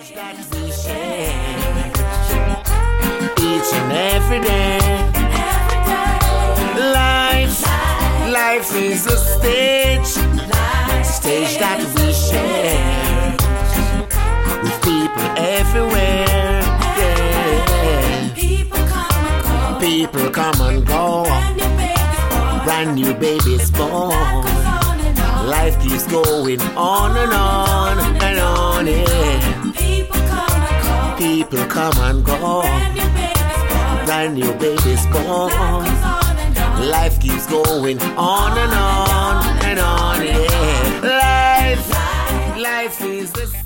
stage that we share each and every day. Life is a stage that we share with people everywhere. Yeah. People come and go. Brand new babies born. Life keeps going on and on and on. Yeah. People come and go. Brand new babies born. Life keeps going on and on and on. Yeah. Life is the